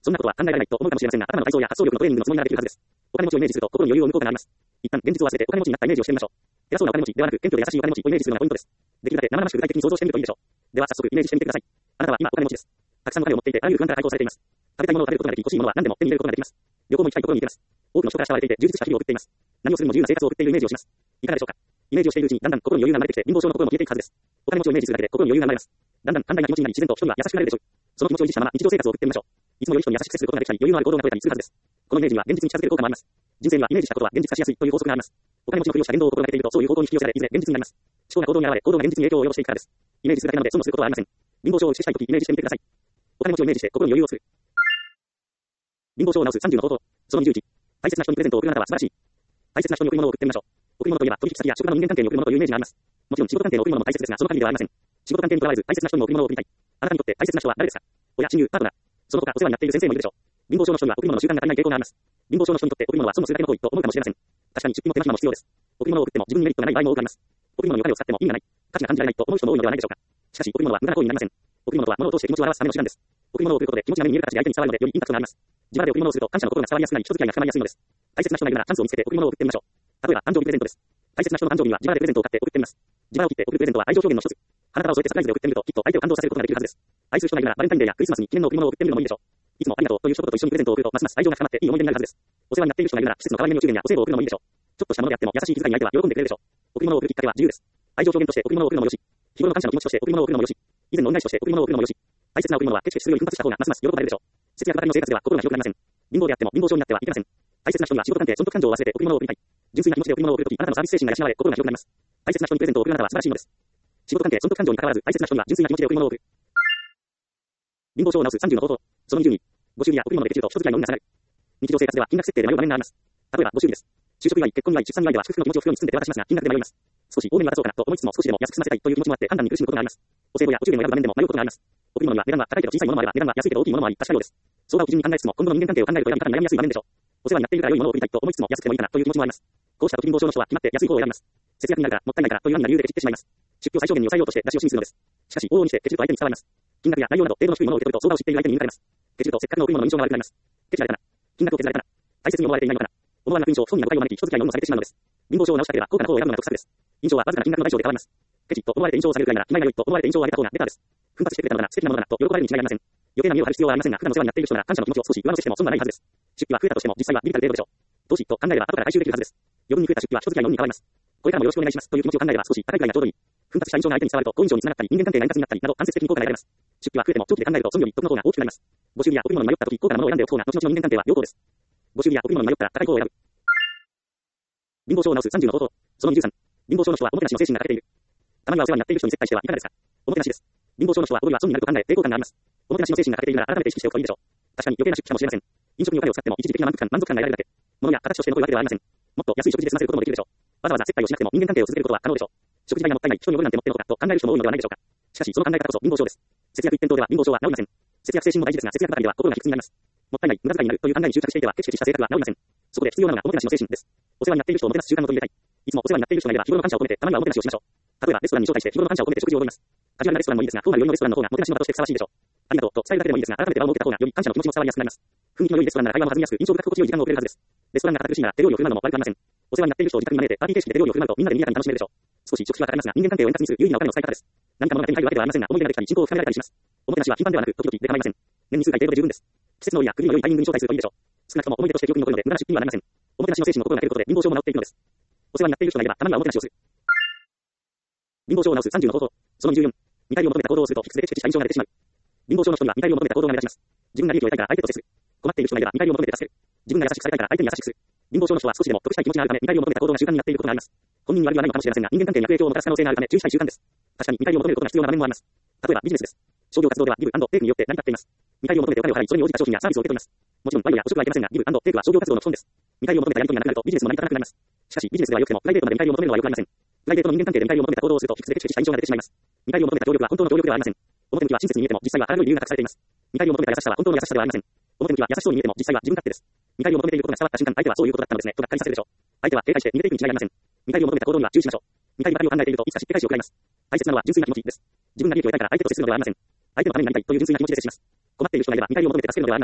そんなことは考えられないと思うかもしれませんが、頭の体操や発想力のトレーニングのつもりならできるはずです。お金持ちをイメージすると心に余裕を生む効果があります。一旦現実を忘れてお金持ちになったイメージをしてみましょう。偉そうなお金持ちではなく、謙虚で優しいお金持ちをイメージするのがポイントです。できるだけ生々しく具体的に想像してみるといいでしょう。では早速イメージしてみてください。あなたは今お金持ちです。たくさんのお金を持っていて、あらゆる不安から解放されています。食べたいものを食べることができ、欲しいものは何でも手に入れることができます。旅行も行きたいところに行けます。多くの人から慕われていて、充実した日々を送っています。何をするにも自由な生活を送っているイメージをします。いかがでしょうか。イメージをしているうちにだんだん心に余裕が生まれてきて、貧乏症の心も消えていくはずです。お金持ちをイメージするだけで心に余裕が生まれます。だんだん寛大な気持ちになり、自然と人には優しくなれるでしょう。その気持ちを維持したまま日常生活を送ってみましょう。いつも良い人に優しく接することができたり、余裕のある行動が取れたりするはずです。このイメージには現実に近づける効果もあります。人生にはイメージしたことは現実化しやすいという法則があります。お金持ちのふりをした言動を心がけていると、そういう方向に引き寄せられ、いずれ現実になります。思考が行動に現れ、行動が現実に影響を及ぼしていくからです。イメージするだけなので損をすることはありません。貧乏症を打ち消したいとき、イメージしてみてください。お金持ちをイメージして心に余裕を作る。貧乏症を治す30の方法。その21。大切な人にプレゼントを贈るあなたは素晴らしい。大切な人に贈り物を贈ってみましょう。贈り物といえば取引先や職場の人間関係に贈るものというイメージがあります。もちろん仕事関係の贈り物も大切ですが、その限りではありません。仕事関係にとらわれず大切な人にも贈り物を贈りたい。あなたにとって大切な人は誰ですか。親、親友、パートナー。その他お世話になっている先生もいるでしょう。貧乏症の人には贈り物の習慣が足りない傾向があります。貧乏症の人にとって贈り物は損をするだけの行為と思うかもしれません。確かに出費も手間暇も必要です。贈り物を贈っても自分にメリットがない場合も多くあります。贈り物にお金を使っても意味がない、価値が感じられないと思う人も多いのではないでしょうか。しかし贈り物は無駄な行為になりません。贈り物は物を通して気持ちを表すための手段です。贈り物を贈ることで気持ちが目に見える形で相手に伝わるのでよりインパクトがあります。自腹で贈り物をすると感謝の心が伝わりやすくなり人付き合いが深まりやすいのです。大切な人がいるならチャンスを見つけて贈り物を贈ってみましょう。例えば誕生日プレゼントです。大切な人の誕生日には自腹でプレゼントを買って贈ってみます。自腹を切って贈るプレゼントは愛情表現の一つ。花束を添えてサプライズで贈ってみるときっと相手を感動させることができるはずです。愛する人がいるならバレンタインデーやクリスマスに記念の贈り物を贈ってみるのもいいでしょう。いつもありがとうという一言と一緒にプレゼントを贈るとますます愛情が深まっていい思い出になるはずです。お世話になっている人がいるなら季節の変わり目のお中元やお歳暮を贈るのもいいでしょう。ちょっとしたものであっても優しい気遣いに相手は喜んでくれるでしょう。贈り物を贈るきっかけは自由です。愛情表現として贈り物を贈るのもよし、日頃の感謝の気持ちとして贈り物を贈るのもよし、以前の恩返しとして贈り物を贈るのもよし、大切な贈り物はケチケチするより奮発した方がますます喜ばれるでしょう。節約ばかりの生活では心が広くなりません。貧乏であっても貧乏症になってはいけません。大切な人には仕事関係損得感情を忘れて贈り物を贈りたい。純粋な気持ちで贈り物を贈るとき、あなたのサービス精神が養われ心が広くなります。大切な人にプレゼントを贈るあなたは素晴らしいのです。仕事関係損得感情に関わらず大切な人には純粋な気持ちで贈り物を贈る。貧乏症を治す30の方法。その22。ご祝儀や贈り物でできると人付き合いの運が下がる。日常生活では金額設定で迷う場面があります。例えばご祝儀です。就職祝い、結婚祝い、出産祝いでは祝福の気持ちを袋に包んで手渡しますが金額で迷います。少し多めに渡そうかなと思いつつも少しでも安く済ませたいという気持ちもあって判断に苦しむことがあります。お歳暮やお中元を選ぶ場面でも迷うことがあります。贈り物には値段が高いけど小さいものもあれば値段が安いけど大きいものもあり確かようです。相場を基準に考えつつも今後の人間関係を考えると選び方が悩みやすい場面でしょう。お世話になっているから良いものを贈りたいと思いつつも安くてもいいかなという気持ちもあります。こうした時貧乏症の人は決まって安い方を選びます。節約になるからもったいないからというような理由でケチってしまいます。出費を最小限に抑えようとして出し惜しみするのです。しかし往々にしてケチると相手に伝わります。金額や内容など程度の低いものを受け取ると相場を知っている相手に見抜かれます。ケチるとせっかくの贈り物の印象が悪くなります。ケチられたな。金額を削られたな。大切に思われていないのかな。思わぬ印象、損や誤解を招き人付き合いの運をされてしまうのです。貧乏症を直したければ高価な方を選ぶのが得策です。印象はわずかな金額の代償で変わります。ケチと思われて印象を下げるくらいなら気前が良いと思われて印象を上げた方がベターです。奮発してくれたのだな、素敵なものだなと喜ばれるに違いありません。余計な身を張る必要はありませんが、普段お世話になっている人なら感謝の気持ちを少し上乗せしても損はないはずです。出費は増えたとしても実際はビビたる程度でしょう。投資と考えれば後から回収できるはずです。余分に増えた出費は人付き合いの運に変わります。これからもよろしくお願いしますという気持ちを考えれば少し高いくらいがちょうどいい。奮発した印象が相手に伝わると好印象につながったり人間関係が円滑になったりなど間接的に効果が得られます。出費は増えても長期で考えると損より得の方が大きくなります。ご祝儀や贈り物に迷った時高価なものを選んでおく方が後々の人間関係は良好です。ご祝儀や贈り物に迷ったら高い方を選ぶ。貧乏症を治す30の方法。その23。貧乏症の人はおもてなしの精神が欠けている。たまにはお世話になっている人に接待してはいかがですか。おもてなしです。貧乏症の人はおごりは損になると考え抵抗感があります。おもてなしの精神が欠けているなら改めて意識しておくといいでしょう。確かに余計な出費かもしれません。飲食にお金を使っても一時的な満足感が得られるだけ。物や形として残るわけではありません。もっと安い食事で済ませることもできるでしょう。わざわざ接待をしなくても人間関係を続けることは可能でしょう。食事代がもったいない、人におごるなんてもってのほかと考える人も多いのではないでしょうか。しかしその考え方こそ貧乏症です。節約一辺倒では貧乏症は治りません。節約精神も大事ですが節約ばかりでは心が卑屈になります。もったいない、無駄遣いになるという考えに執着していてはケチケチした生活は治りません。そこで必要なのがおもてなしの精神です。お世話になっている人をもてなす習慣を取り入れたい。いつもお世話になっている人がいれば日頃の感謝を込めてたまにはおもてなしをしましょう。例えばレストランに招待して日頃の感謝を込めて食事をとります。カジュアルなレストランもいいですが、フォーマル寄りのレストランの方がもてなしの場としてふさわしいでしょう。ありがとうと伝えるだけでもいいですが、改めて場を設けた方がより感謝の気持ちも伝わりやすくなります。雰囲気の良いレストランなら会話も弾みやすく印象深く心地よい時間が送れるはずです。レストランが堅苦しいなら手料理を振る舞うのも悪くありません。お世話になっている人を自宅に招いてパーティー形式で手料理を振る舞うとみんなで賑やかに楽しめるでしょう。少し食費はかかりますが人間関係を円滑にする有意義なお金の使い方です。何か物が手に入るわけではありませんが思い出ができたり進行を深められたりします。おもてなしは頻繁ではなく時々で構いません。年に数回程度で十分です。季節の折や国の良いタイミングに招待するといいでしょう。少なくとも思い出として記憶に残るので無駄な出費にはなりません。おもてなしの精神を心がけることで貧乏症も治っていくのです。お世話になっている人がいればたまにはおもてなしをする。貧乏症を治す30の方法。その24。見返りを求めた行動をするとフィックスでケチケチした印象が出てしまう。貧乏症の人には見返りを求めた行動が目立ちます。自分が利益を得たいから相手と接する。困っている人がいれば見返りを求めて助ける。自分が優しくされたいから相手に優しくする。貧乏症の人は少しでも得したい気持ちがあるため見返りを求めた行動が習慣になっていることがあります。本人に悪いはないのかもしれませんが人間関係に悪影響をもたらす可能性があるため注意したい習慣です。確かに見返りを求めることが必要な場面もあります。例えばビジネスです。商業活動ではギブアンドテイクによって成り立っています。見返りを求めてお金を払いそれに応じた商品やサービスを受け取ります。もちろん賄賂や補助はいけませんがギブアンドテイクは商業活動の基本です。見返りを求めたやり取りがなくなるとビジネスも成り立たなくなります。しかしビジネスでは良くてもプライベートまで見返りを求めるのは良くありません。プライベートの人間関係で見返りを求めた行動をするとフィックスでケチケチした印象が出てしまいます。見返りを求めた協力は本当の協力ではありません。表向きは親切に見えても実際はあらゆる理由が隠されています。見返りを求めた優しさは本当の優しさではありません。表向きは優しそうに見えても実際は自分勝手です。見返りを求めていることが伝わった瞬間相手はそういうことだったのですねとがっかりさせるでしょう。相手は警戒して逃げていくに違いありません。見返りを求めた行動には注意しましょう。見返りばかりを考えているといつかしっぺ返しを食らいます。大切なのは純粋な気持ちです。自分が利益を得たいから相手と接するのではありません。相手のためになりたいという純粋な気持ちで接します。困っている人がいれば見返りを求めて助けるのではありません。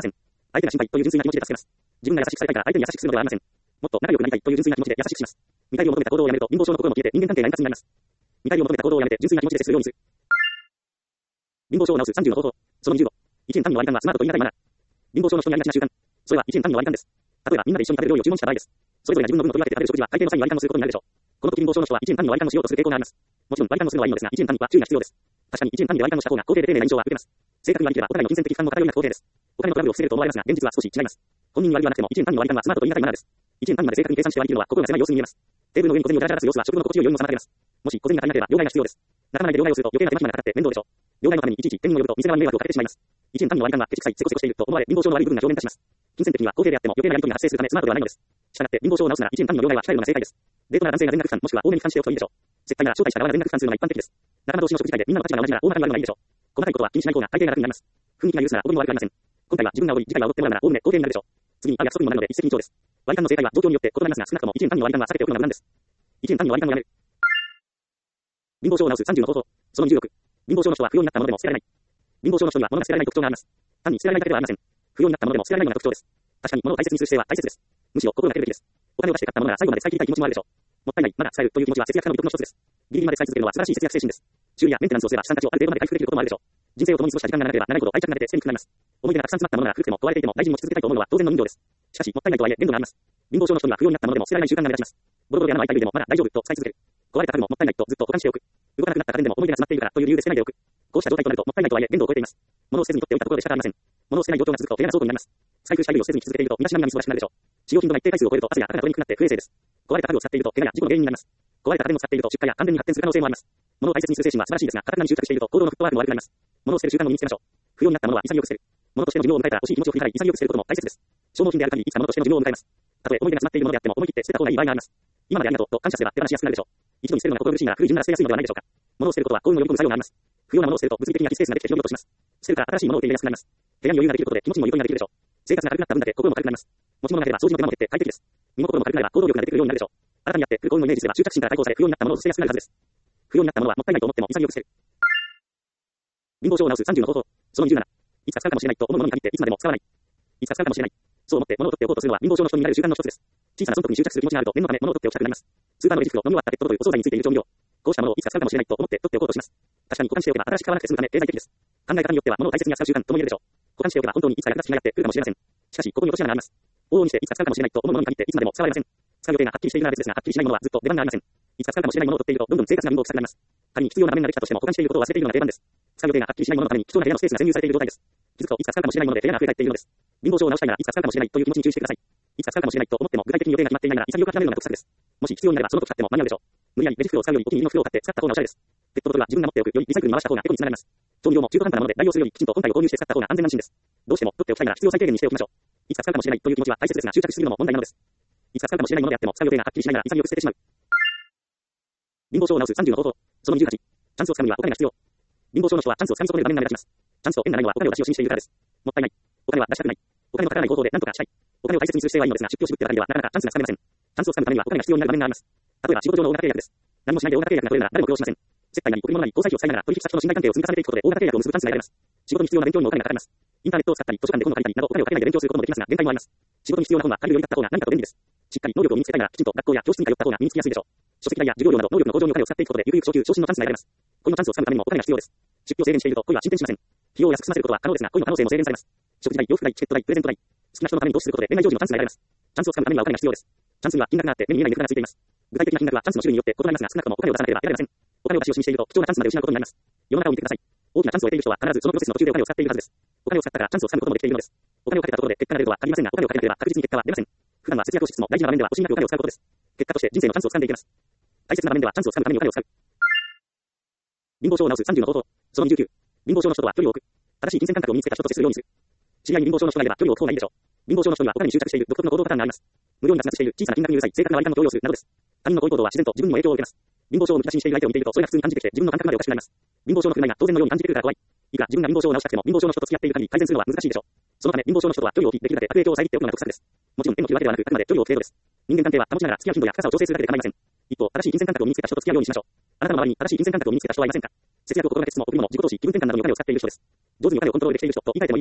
相手が心配という純粋な気持ちで助けます。自分が優しくされたいから相手に優しくするのではありません。もっと仲良くなりたいという純粋な気持ちで優しくします。見返りを求めた行動をやめると貧乏症の心も消えて人間関係が円滑になります。見返りを求めた行動をやめて純粋な気持ちで接するようにする。貧乏症を治す30の方法。その25。1円単位の割り勘はスマートと言い難いマナー。貧乏症の人にありがちな習慣。それは1円単位の割り勘です。例えばみんなで一緒に食べる料理を注文した場合です。それぞれが自分の分と取り分けて食べる食事は会計の際に割り勘をすることになるでしょう。この時貧乏症の人は1円単位の割り勘をしようとする傾向があります。もちろん割り勘をするのはいいのですが、1円単位は注意が必要です。確かに1円単位で割り勘をした方が公平で丁寧な印象は受けます。正確に割り切ればお互いの金銭的負担も偏りなく公平です。お金のトラブルを防げると思われますが、現実は少し違います。本人に割りはなくても1円単位の割り勘はスマートと言い難いマナーです。1円単位まで正確に計算して割り切るのは心が狭い様子に見えます。テーブルの上に小銭をダラダラ出す様子は食後の心地よい余韻を妨げます。もし小銭が足りなければ両替が必要です。仲間内で両替をすると余計な手間暇がかかって面倒でしょう。両替のためにいちいち手にも呼ぶと店側に迷惑をかけてしまいます。1円単位の割り勘はケチくさい、せこせこしていると思われ貧乏症の悪い部分が上面化します。金銭的には公平であっても余計なやり取りが発生するためスマートではないのです。したがって貧乏症を治すなら1円単位の両替は控えるのが正解です。デートなら男性が全額負担もしくは多めに負担しておくといいでしょう。接待なら招待した側が全額負担するのが一般的です。仲間同士の食事会でみんなの立場が同じなら大まかに割るのがいいでしょう。細かいことは気にしない方が会計が楽になります。雰囲気が許すならおごりも悪くありません。今回は自分がおごり、次回はおごってもらうならおおむね公平になるでしょう。次に会う約束にもなるので一石二鳥です。割り勘の正解は状況によって異なりますが、少なくとも1円単位の割り勘は避けておくのが無難です。1円単位の割り勘をやめる。貧乏症を治す30の方法。その26。貧乏症の人は不要になったものでも捨てられない。貧乏症の人には物が捨てられない特徴があります。単に捨てられないだけではありません。不要になったものでも捨てられないのが特徴です。確かに物を大切にする姿勢は大切です。むしろ心がけるべきです。お金を出して買ったものなら最後まで使い切りたい気持ちもあるでしょう。もったいない、まだ使えるという気持ちは節約家の魅力の一つです。ギリギリまで使い続けるのは素晴らしい節約精神です。修理やメンテナンスをすれば資産価値をある程度まで回復できることもあるでしょう。人生を共に過ごした時間が長ければ長いほど愛着が出て捨てにくくなります。思い出がたくさん詰まったものなら古くても壊れていても大事に持ち続けたいと思うのは当然の人情です。しかし、もったいないとはいえ限度があります。貧乏症の人には不要になったものでも捨てられない習慣が目立ちます。ボロボロで穴の開いた家でもまだ大丈夫と使い続ける。壊れた家具ももったいないとずっと保管しておく。動かなくなった家電でも思い出が詰まっているからという理由で捨てないでおく。こうした状態となるともったいないとはいえ限度を超えています。物を捨てずに取っておいたところで仕方ありません。物を捨てない状況が続くと手柄倉庫になります。使い古した衣類を捨てずに続けていると身だしなみが忙しくなるでしょう。使用頻度が一定回数を超えると汗や赤が取れにくくなって不衛生です。壊れた家具を使っていると怪我や事故の原因になります。壊れた家電を使っていると出荷や感電に発展する可能性もあります。物を大切にする精神は素晴らしいですが、頑なに執着していると行動のフットワークも悪くなります。物を捨てる習慣を身につけましょう。不要になったものは潔く捨てる。物としての寿命を迎えたら欲しい気持ちを振り払い潔く捨てることも大切です。消耗品である限りいつか物としての寿命を迎えます。たとえ思い出が詰まっているものであっても思い切って捨てた方がいい場合があります。今までありがとうと感謝すれば手放しやすくなるでしょう。一度に捨てるのが心苦しいなら古い順なら捨てやすいのではないでしょうか。物を捨てることは幸運を呼び込む作用があります。不要なものを捨てると物理的なスペースができて広々とします。捨てるから新しいものを手に入れやすくなります。部屋に余裕ができることで気持ちにもゆとりができるでしょう。生活が軽くなった分だけ心も軽くなります。持ち物が減れば掃除の手間も減って快適です。身も心も軽くなれば行動力が出てくるようになるでしょう。新たにやってくる幸運をイメージすれば執着心から解放され不要になったものを捨てやすくなるはずです。不要になったものはもったいないと思っても潔く捨てる。貧乏症を治す30の方法。その27。いつか使うかもしれないと思うものに限っていつまでも使わない。いつか使うかもしれない。そう思って物を取っておこうとするのは貧乏症の人になる習慣の一つです。小さな損得に執着する気持ちがあると念のため物を取っておきたくなります。スーパーのレジ袋、飲み終わったペットボトル、お惣菜についている調味料。こうしたものをいつか使うかもしれないと思って取っておこうとします。確かに保管しておけば新しく買わなくて済むため経済的です。考え方によっては物を大切に扱う習慣とも言えるでしょう。保管しておけば本当にいつか役立つ日がやってくるかもしれません。しかし、ここに落とし穴があります。往々にしていつか使うかもしれないと思うものに限っていつまでも使われません。使う予定がはっきりしているなら別ですが、はっきりしないものはずっと出番がありません。いつか使うかもしれないものを取っているとどんどん生活が貧乏臭くなります。仮に必要な場面ができたとしても保管していることを忘れているのが定番です。使う予定がはっきりしないもののために貴重な部屋のスペースが占有されている状態です。気づくといつか使うかもしれないもので部屋が増え返っているのです。貧乏症を治したいならいつか使うかもしれないという気持ちに注意してください。いつか使うかもしれないと思っても具体的に予定が決まっていないなら潔く諦めるのが得策です。もし必要になればその時使っても間に合うでしょう。無理やりレジ袋を使うよりお気に入りの袋を買って使った方がおしゃれです。ペットボトルは自分が持っておくよりリサイクルに回した方がエコにつながります。調味料も中途半端なもので代用するよりきちんと本体を購入して使った方が安全安心です。どうしても取っておきたいなら必要最低限にしておきましょう。いつか使うかもしれないという気持ちは大切ですが執着しすぎるのも問題なのです。いつか使うかもしれないものであっても使う予定がはっきりしないなら潔く捨ててしまう。貧乏症を治す30の方法。その28。チャンスをつかむにはお金が必要。貧乏症の人はチャンスをつかみ損ねる場面が目立ちます。チャンスを得ないのはお金を出し惜しみしているからです。もったいない。お金は出したくない。お金のかからない方法で何とかしたい。お金を大切にする姿勢はいいのですが、出費を絞ってばかりではなかなかチャンスがつかめません。チャンスをつかむためにはお金が必要になる場面があります。例えば仕事上の大型契約です。何もしないで大型契約が取れるなら誰も苦労しません。接待なり贈り物なり交際費を使いながら取引先との信頼関係を積み重ねていくことで大型契約を結ぶチャンスが得られます。仕事に必要な勉強にもお金がかかります。インターネットを使ったり図書館で本を借りたりなどお金をかけないで勉強することもできますが限界もあります。仕事に必要な本は借りるより買った方が何かと便利です。しっかり能力を身につけたいならきちんと学校や教室に通った方が身につきやすいでしょう。書籍代や授業料など能力の向上にお金を使っていくことでゆくゆく昇級昇進のチャンスが得られます。恋のチャンスをつかむためにもお金が必要です。出費を制限していると恋は進展しません。費用を安く済ませることは可能ですが恋の可能性も制限されます。食事代、洋服代、チケット代、プレゼント代。好きな人のために投資することで恋愛成就のチャンスが得られます。チャンスをつかむためにはお金が必要です。チャンスには金額があって目に見えない値がついています。具体的な金額はチャンスの種類によって異なりますが少なくともお金を出さなければ得られません。お金を出し惜しみしていると貴重なチャンスまで失うことになります。世の中を見てください。大きなチャンスを得ている人は必ずそのプロセスの途中でお金を使っているはずです。お金を使ったからチャンスをつかむこともできているのです。お金をかけたところで結果が出るとは限りませんがお金をかけなければ確実に結果は出ません。普段は節約をしつつも大事な場面では惜しみなくお金を使うことです。結果として人生のチャンスをつかんでいきます。大切な場面ではチャンスをつかむためにお金を使う。貧乏症を治す30の方法。その29。貧乏症の人とは距離を置く。正しい金銭感覚を身につけた人と接するようにする。知り合いに貧乏症の人がいれば距離を置く方がいいでしょう。貧乏症の人にはお金に執着している独特の行動パターンがあります。無料に脱落している小さな金額にうるさい正確な割り勘を強要するなどです。他人のこういう行動は自然と自分にも影響を受けます。貧乏症をむき出しにしている相手を見ているとそれが普通に感じてきて自分の感覚までおかしくなります。貧乏症の振る舞いが当然のように感じてくるから怖い。いくら自分が貧乏症を治したくても貧乏症の人と付き合っている限り改善するのは難しいでしょう。そのため貧乏症の人とは距離を置きできるだけ悪影響を遮っておくのが得策です。もちろん縁の際ではなくあくまで距離を置く程度です。人間関係は保ちながら付き合う頻度や深さを調整するだけで構いません。一方、正しい金銭感覚を身につけた人と付き合うようにしましょう。あなたの周りに正しい金銭感覚を身につけた人はいませんか？節約を心がけつつも贈り物、自己投資、気分転換などにお金を使っている人です。上手にお金をコントロールできている人と言い換えてもいいでしょう。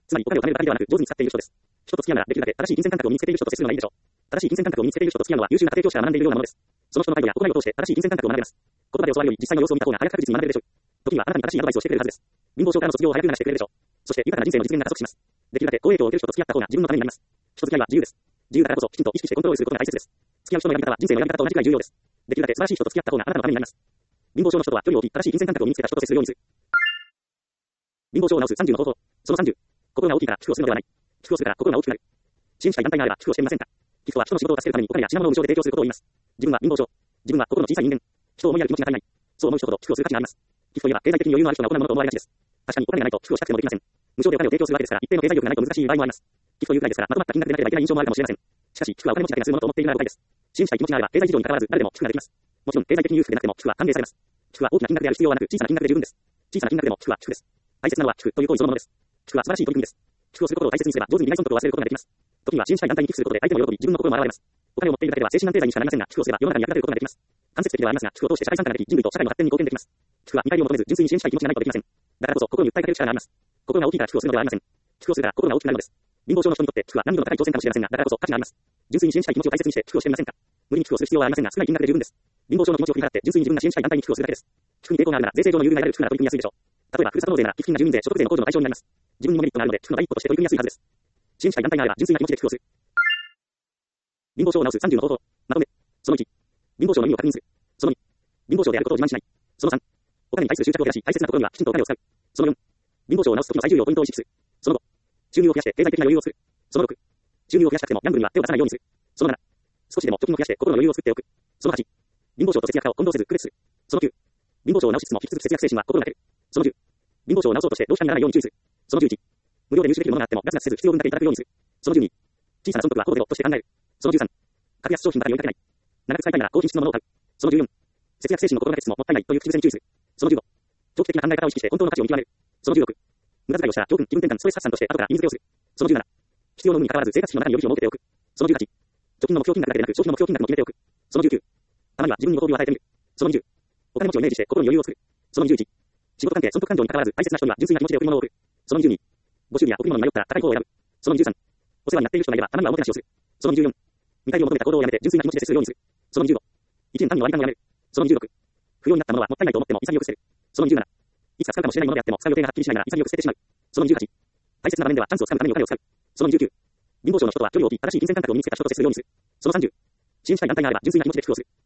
つまり、お金を貯めるだけではなく、上手に使っている人です。人と付き合うなら、できるだけ正しい金銭感覚を身につけている人と接するのがいいでしょう。正しい金銭感覚を身につけている人と付き合うのは、優秀な家庭教師が学んでいるようなものです。その人の態度や行いを通して正しい金銭感覚を学べます。言葉で教わるより実際の様子を見た方が早く確実に学べるでしょう。時にはあなたに正しいアドバイスをしてくれるはずです。貧乏症からの卒業を早くなしてくれるでしょう。そして豊かな人生の実現が加速します。できるだけ好影響を受ける人と付き合った方が自分のためになります。人付き合いは自由です。自由だからこそきちんと意識してコントロールすることが大切です。付き合う人のやり方は人生のやり方と同じくらい重要です。できるだけ素晴らしい人と付き合った方があなたのためになります。貧乏症の人とは距離を置き、正しい金銭感覚を身につけた人と接するようにする。貧乏症を治す30の方法。その30。心が大きいから寄付をするのではない。寄付をするから心が大きくなる。支援したい団体があれば寄付をしてみませんか。寄付は人の仕事を助けるためにお金や品物を無償で提供することを言います。自分は貧乏症。自分は心の小さい人間。人を思いやる気持ちが足りない。そう思う人ほど寄付をする価値があります。寄付といえば経済的に余裕のある人が行うものと思われがちです。確かにお金がないと寄付をしたくてもできません。無償でお金を提供するわけですから、一定の経済力がないと難しい場合もあります。寄付というくらいですから、まとまった金額でなければいけない印象もあるかもしれません。しかし、寄付はお金持ちだけがするものと思っているなら誤解です。支援したい気持ちがあれば、経済事情に関わらず誰でも寄付ができます。もちろん、経済的に裕福でなくても寄付は歓迎されます。寄付は大きな金額である必要はなく、小さな金額で十分です。小さな金額でも寄付は寄付です。大切なのは寄付という行為そのものです。寄付は素晴らしい取り組みです。寄付をすることを大切にすれば、上手に利害損得を忘れることができます。時には支援したい団体に寄付することで相手も喜び、自分の心も現れます。お金を持っているだけでは精神安定剤にしかなりませんが、寄付をすれば世の中に役立てることができます。間接的ではありますが、寄付を通して社会参加ができ、人類と社会の発展に貢献できます。寄付は見返りを求めず、純粋に支援したい気持ちがないとできません。だからこそ、心に訴えかける力があります。心が大きいから寄付をするのではありません。寄付をするから心が大きくなるのです。貧乏症の人にとって寄付は難易度の高い挑戦かもしれませんが、だからこそ価値があります。純粋に支援したい気持ちを大切にして寄付をしてみませんか。無理に寄付をする必要はありませんが、少ない金額で十分です。貧乏症の気持ちを振り払って、純粋に自分が支援したい団体に寄付をするだけです。寄付に抵抗があるなら、税制上の優遇が得られる寄付なら取り組みやすいでしょう。例えば、ふるさと納税なら寄付金が住民税、所得税の控除の対象になります。自分にもメリットがあるので、寄付の第一歩として取り組みやすいはずです。支援したい団体があれば、純粋な気持ちで寄付をする。貧乏症を治す30の方法。まとめ。その1。貧乏症の意味を確認する。その2。貧乏症であることを自慢しない。その3。お金に対する執着を減らし、大切なところにはきちんとお金を使う。その4。貧乏症を治す時の最重要ポイントを意識する。その5。収入を増やして経済的な余裕を作る。その6。収入を増やしたくてもギャンブルには手を出さないようにする。その7。少しでも貯金を増やして心の余裕を作っておく。その8。貧乏症と節約化を混同せず区別する。その9。貧乏症を治しつつも引き続き節約精神は心がける。その10。貧乏症を治そうとしてどうしたにならないように注意する。その11。無料で入手できるものがあってもガツガツせず必要分だけいただくようにする。その12。小さな損得はほぼゼロとして考える。その13。格安商品ばかりを追いかけない。長く使いたいなら高品質のものを買う。その14。節約精神の心がけつつももったいないという口癖に注意する。その15。長期的な考え方を意識して本当の価値を見極める。その16。無駄遣いをしたら教訓、気分転換、ストレス発散として後から意味付けをする。その17。必要の有無に関わらず生活費の中に予備費を設けておく。その18。貯金の目標金額だけでなく消費の目標金額も決めておく。その19。たまには自分にご褒美を与えてみる。その20。お金持ちをイメージして心に余裕を作る。その21。仕事関係、損得感情に関わらず大切な人には純粋な気持ちで贈り物を贈る。その22。ご祝儀や贈り物に迷ったら高い方を選ぶ。その23。お世話になっている人がいればたまにはおもてなしをする。その24。見返りを求めた行動をやめて純粋な気持ちで接するようにする。その25。一年単位の割り勘をやめる。その26。不要になったものはもったいないと思っても潔く捨てる。その27。いつか使うかもしれないものであっても使う予定がはっきりしないなら潔く捨ててしまう。その28。大切な場面ではチャンスをつかむためにお金を使う。その29。貧乏症の人とは距離を置き正しい金銭感覚を身につけた人と接するようにする。その30。支援したい団体があれば純粋な気持ちで寄付をする。